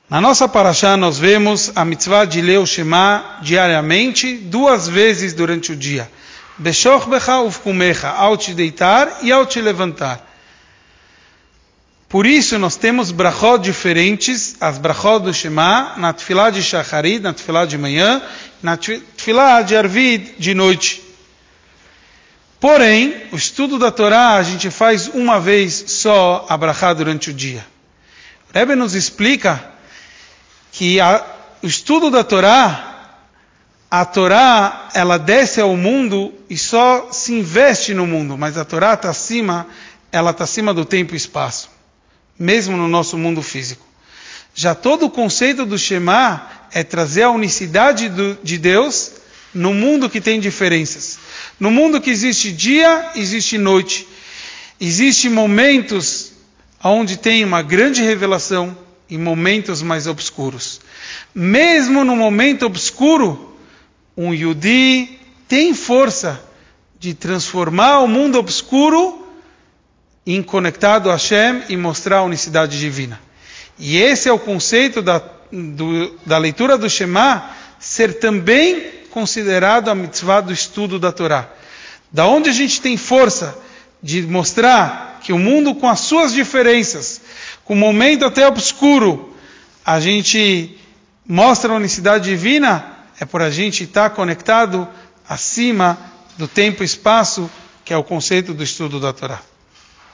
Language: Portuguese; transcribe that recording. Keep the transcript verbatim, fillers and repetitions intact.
Na nossa paraxá nós vemos a mitzvah de ler o Shema diariamente, duas vezes durante o dia. Beshoch becha ufkumecha, ao te deitar e ao te levantar. Por isso nós temos brachot diferentes, as brachot do Shema, na tefilá de Shacharit, na tefilá de manhã, na tefilá de Arvid, de noite. Porém, o estudo da Torá a gente faz uma vez só a brachá durante o dia. O Rebbe nos explica que a, o estudo da Torá, a Torá, ela desce ao mundo e só se investe no mundo, mas a Torá está acima, ela está acima do tempo e espaço, mesmo no nosso mundo físico. Já todo o conceito do Shema é trazer a unicidade do, de Deus no mundo que tem diferenças. No mundo que existe dia, existe noite. Existem momentos onde tem uma grande revelação e momentos mais obscuros. Mesmo no momento obscuro, um Yudi tem força de transformar o mundo obscuro em conectado a Hashem e mostrar a unicidade divina. E esse é o conceito da, do, da leitura do Shema, ser também considerado a mitzvah do estudo da Torá. Da onde a gente tem força de mostrar que o mundo com as suas diferenças, com o momento até obscuro, a gente mostra a unicidade divina, é por a gente estar conectado acima do tempo e espaço, que é o conceito do estudo da Torá.